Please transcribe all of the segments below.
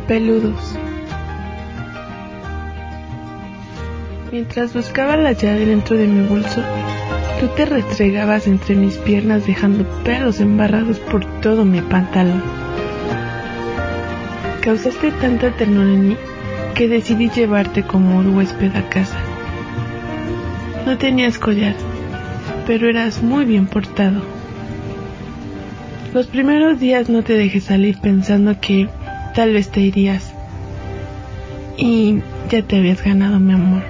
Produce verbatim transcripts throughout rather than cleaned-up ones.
peludos. Mientras buscaba la llave dentro de mi bolso, tú te restregabas entre mis piernas dejando pelos embarrados por todo mi pantalón. Causaste tanta ternura en mí que decidí llevarte como un huésped a casa. No tenías collar, pero eras muy bien portado. Los primeros días no te dejé salir pensando que tal vez te irías. Y ya te habías ganado mi amor.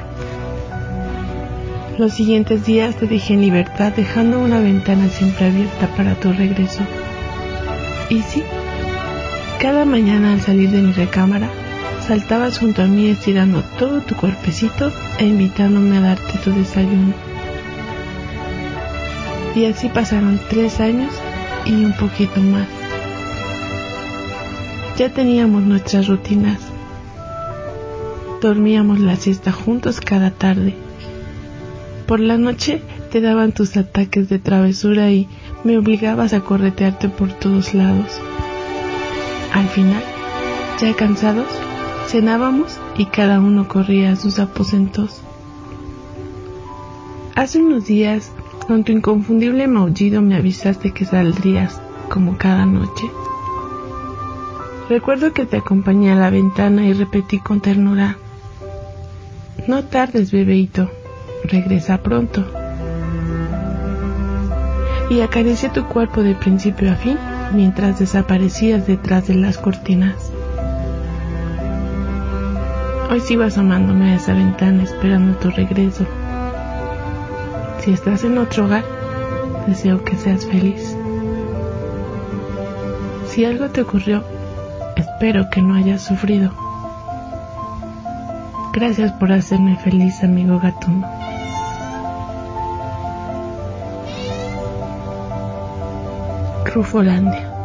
Los siguientes días te dejé en libertad, dejando una ventana siempre abierta para tu regreso. Y sí, cada mañana al salir de mi recámara, saltabas junto a mí estirando todo tu cuerpecito e invitándome a darte tu desayuno. Y así pasaron tres años y un poquito más. Ya teníamos nuestras rutinas. Dormíamos la siesta juntos cada tarde. Por la noche te daban tus ataques de travesura y me obligabas a corretearte por todos lados. Al final, ya cansados, cenábamos y cada uno corría a sus aposentos. Hace unos días, con tu inconfundible maullido me avisaste que saldrías, como cada noche. Recuerdo que te acompañé a la ventana y repetí con ternura: no tardes, bebeíto, regresa pronto. Y acaricié tu cuerpo de principio a fin mientras desaparecías detrás de las cortinas. Hoy sigo asomándome a esa ventana esperando tu regreso. Si estás en otro hogar, deseo que seas feliz. Si algo te ocurrió, espero que no hayas sufrido. Gracias por hacerme feliz, amigo gatuno. Rufolandia.